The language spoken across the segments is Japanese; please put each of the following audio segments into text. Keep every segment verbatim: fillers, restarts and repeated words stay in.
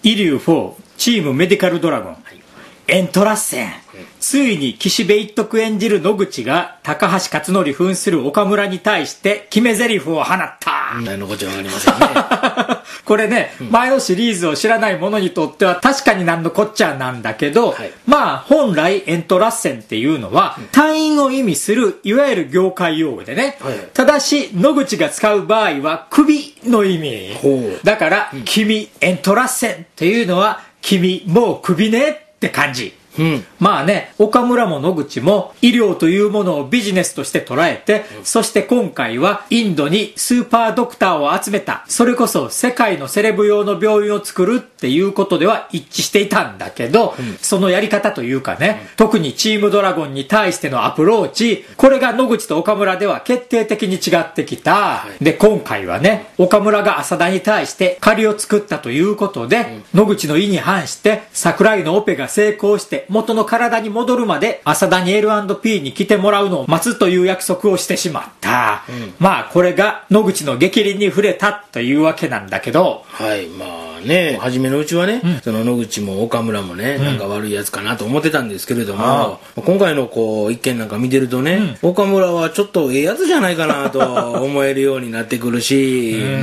イリューフォーチームメディカルドラゴン、はい、エントラッセン、うん、ついに岸辺一徳演じる野口が高橋克典扮する岡村に対して決め台詞を放った。 何のこっちゃわかりませんねこれね、うん、前のシリーズを知らない者にとっては確かに何のこっちゃなんだけど、はい、まあ本来エントラッセンっていうのは、うん、隊員を意味するいわゆる業界用語でね、はい、ただし野口が使う場合は首の意味だから、うん、君エントラッセンっていうのは君もう首ねって感じ。うん、まあね、岡村も野口も医療というものをビジネスとして捉えて、うん、そして今回はインドにスーパードクターを集めた、それこそ世界のセレブ用の病院を作るっていうことでは一致していたんだけど、うん、そのやり方というかね、うん、特にチームドラゴンに対してのアプローチ、これが野口と岡村では決定的に違ってきた、はい、で今回はね、岡村が浅田に対して借りを作ったということで、うん、野口の意に反して桜井のオペが成功して元の体に戻るまで浅田に エルアンドピー に来てもらうのを待つという約束をしてしまった、うん、まあこれが野口の逆鱗に触れたというわけなんだけど、 はいまあね初めのうちはね、うん、その野口も岡村もね、うん、なんか悪いやつかなと思ってたんですけれども、今回のこう一件なんか見てるとね、うん、岡村はちょっとええやつじゃないかなと思えるようになってくるしうん、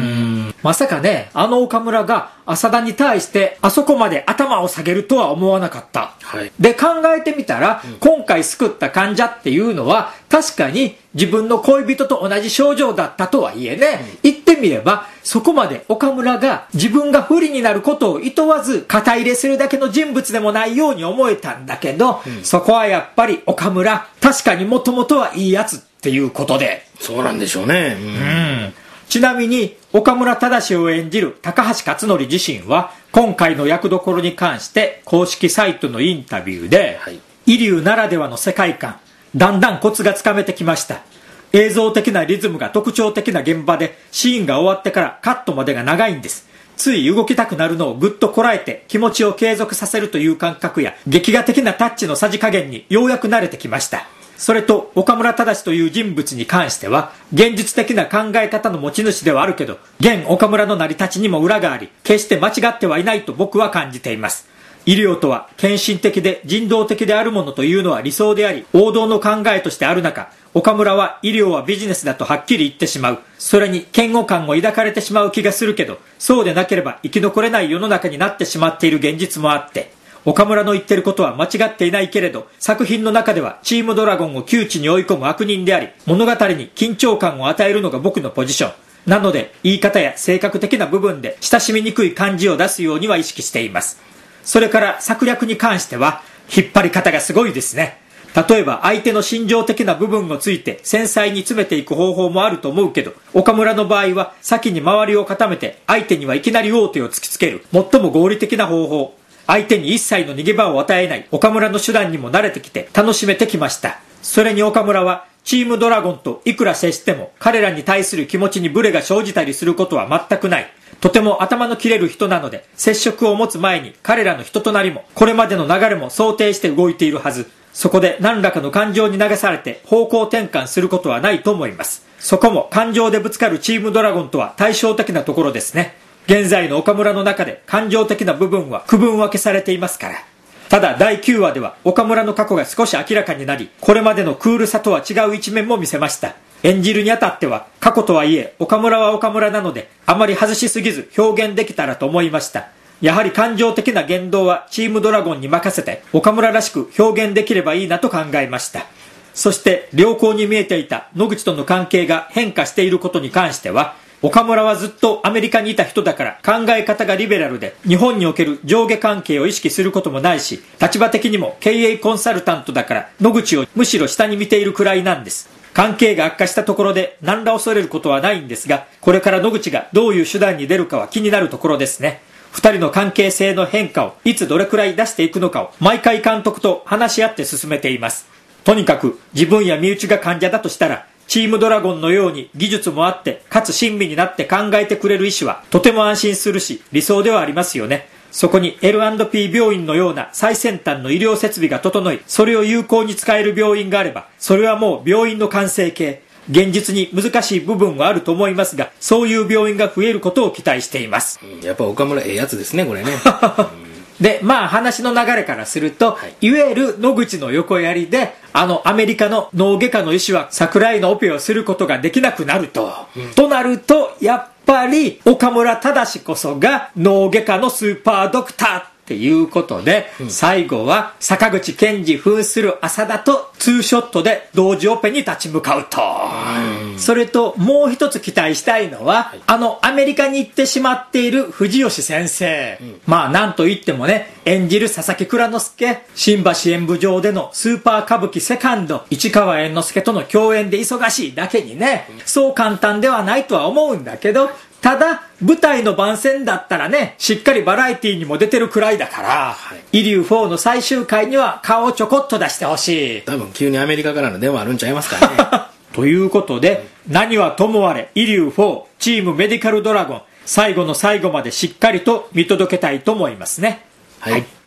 まさかねあの岡村が浅田に対してあそこまで頭を下げるとは思わなかった、はい、で考えてみたら、うん、今回救った患者っていうのは確かに自分の恋人と同じ症状だったとはいえね、うん、言ってみればそこまで岡村が自分が不利になることをいとわず肩入れするだけの人物でもないように思えたんだけど、うん、そこはやっぱり岡村確かにもともとはいいやつっていうことで、 そうなんでしょうね、うんうん、ちなみに岡村忠を演じる高橋克典自身は今回の役どころに関して公式サイトのインタビューで、はい、イリューならではの世界観だんだんコツがつかめてきました。映像的なリズムが特徴的な現場でシーンが終わってからカットまでが長いんです。つい動きたくなるのをぐっとこらえて気持ちを継続させるという感覚や劇画的なタッチのさじ加減にようやく慣れてきました。それと岡村忠という人物に関しては現実的な考え方の持ち主ではあるけど現岡村の成り立ちにも裏があり決して間違ってはいないと僕は感じています。医療とは献身的で人道的であるものというのは理想であり王道の考えとしてある中、岡村は医療はビジネスだとはっきり言ってしまう。それに嫌悪感を抱かれてしまう気がするけど、そうでなければ生き残れない世の中になってしまっている現実もあって、岡村の言ってることは間違っていないけれど、作品の中ではチームドラゴンを窮地に追い込む悪人であり、物語に緊張感を与えるのが僕のポジションなので、言い方や性格的な部分で親しみにくい感じを出すようには意識しています。それから策略に関しては引っ張り方がすごいですね。例えば相手の心情的な部分をついて繊細に詰めていく方法もあると思うけど、岡村の場合は先に周りを固めて相手にはいきなり王手を突きつける最も合理的な方法、相手に一切の逃げ場を与えない岡村の手段にも慣れてきて楽しめてきました。それに岡村はチームドラゴンといくら接しても彼らに対する気持ちにブレが生じたりすることは全くない。とても頭の切れる人なので、接触を持つ前に彼らの人となりもこれまでの流れも想定して動いているはず。そこで何らかの感情に流されて方向転換することはないと思います。そこも感情でぶつかるチームドラゴンとは対照的なところですね。現在の岡村の中で感情的な部分は区分分けされていますから。ただだいきゅうわでは岡村の過去が少し明らかになり、これまでのクールさとは違う一面も見せました。演じるにあたっては過去とはいえ岡村は岡村なのであまり外しすぎず表現できたらと思いました。やはり感情的な言動はチームドラゴンに任せて岡村らしく表現できればいいなと考えました。そして良好に見えていた野口との関係が変化していることに関しては、岡村はずっとアメリカにいた人だから考え方がリベラルで日本における上下関係を意識することもないし、立場的にも経営コンサルタントだから野口をむしろ下に見ているくらいなんです。関係が悪化したところで何ら恐れることはないんですが、これから野口がどういう手段に出るかは気になるところですね。二人の関係性の変化をいつどれくらい出していくのかを毎回監督と話し合って進めています。とにかく自分や身内が患者だとしたら、チームドラゴンのように技術もあってかつ親身になって考えてくれる医師はとても安心するし理想ではありますよね。そこに エルアンドピー 病院のような最先端の医療設備が整い、それを有効に使える病院があれば、それはもう病院の完成形、 現実に難しい部分はあると思いますが、そういう病院が増えることを期待しています。 うん、やっぱ岡村ええやつですね、これね。 で、まあ話の流れからすると、はい、いわゆる野口の横やりで、あのアメリカの脳外科の医師は桜井のオペをすることができなくなると。うん、となると、やっぱり岡村忠こそが脳外科のスーパードクターっていうことで、うん、最後は坂口健二扮する浅田とツーショットで同時オペに立ち向かうと。うん、それともう一つ期待したいのは、はい、あのアメリカに行ってしまっている藤吉先生、うん、まあなんといってもね、演じる佐々木蔵之介、新橋演舞場でのスーパー歌舞伎セカンド市川猿之助との共演で忙しいだけにね、うん、そう簡単ではないとは思うんだけど、ただ舞台の番宣だったらね、しっかりバラエティにも出てるくらいだから、はい、イリューフォーの最終回には顔をちょこっと出してほしい。 多分急にアメリカからの電話あるんちゃいますかね。 ということで、何はともあれイリューフォーチームメディカルドラゴン、最後の最後までしっかりと見届けたいと思いますね。 はい、はい。